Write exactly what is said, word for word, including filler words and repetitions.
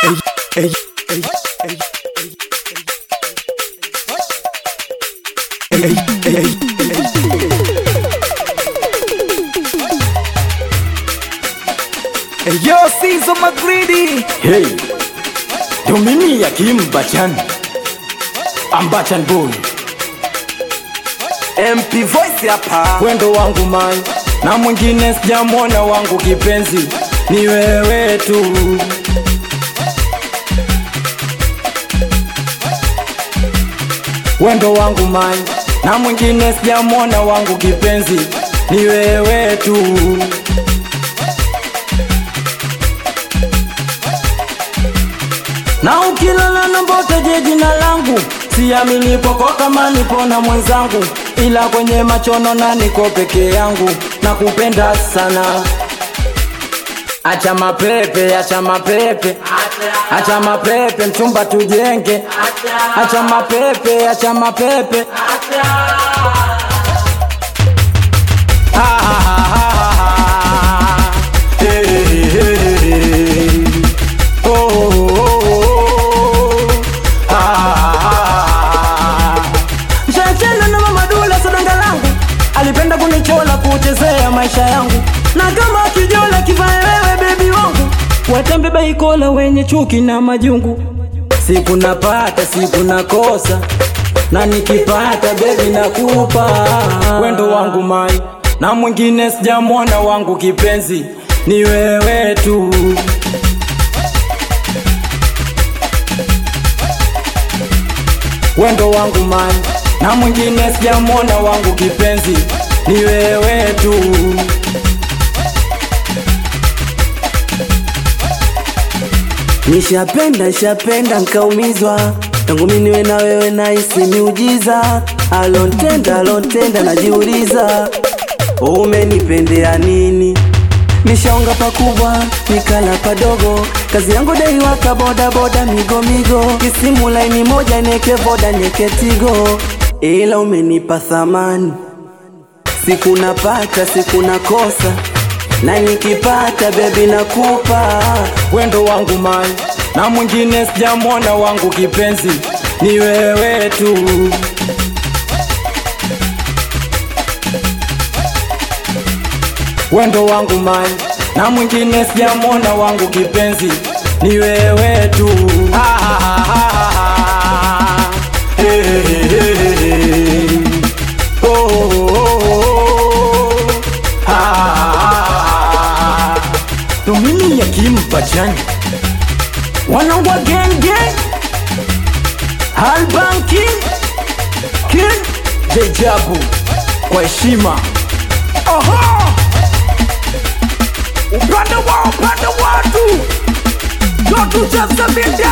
Hey, hey, hey, hey, hey, hey, yo, Sizo Magridi. Hey, yo mimi ya Kimbachan, Ambachan boy, M P Voice hapa. wendo wangu mai, na mwingine sijamwona wangu kipenzi, ni wewe tu. Wendo wangu mai, na mwingine sijamwona wangu kipenzi, ni wewe tu. Na ukilala na mbote je jina langu, siamini poko kama nipo na mwenzangu, ila kwenye machono na niko peke yangu, na kupenda sana. Acha mapepe, acha mapepe, acha mapepe, mchumba tujenge. Acha mapepe, acha mapepe. Ha ha ha ha. Hey, hey, hey. Oh, oh, oh. Ha ha ha. Mshachana na mama Dula sadanga langu, alipenda kunichola kuchezea maisha yangu, na kama kijola kivae wewe baby wangu, watembe baikola wenye chuki na majungu. Siku napata, siku nakosa, na nikipata baby nakupa. Wendo wangu mai, na mwingine sijamwona wangu kipenzi, ni wewe tu. Wendo wangu mai, na mwingine sijamwona wangu kipenzi, ni wewe tu. Nishapenda, nishapenda nkaumizwa, tangu mimi niwe na wewe nahisi miujiza. Alontenda, alontenda najiuliza, umenipendea nini? Nishaonga pakubwa, nikala padogo, kazi yangu dai waka boda boda migo migo, kisimu laini moja nieke voda nieke tigo, ila umenipa thamani. Siku napata, siku nakosa, na nikipata baby nakupa. Wendo wangu mai, na mwingine sijamwona wangu kipenzi, ni wewe tu. Wendo wangu mai, na mwingine sijamwona wangu kipenzi, ni wewe tu. Ha ha ha ha. Hey, hey, hey, hey. Oh, oh, oh. Ha ha ha. Ndo mimi ya Kimbachan, wanangwa gang gang, Alban King, King, Dejabu, kwa heshima. Aha! Upande wa upande watu, don't you just a bit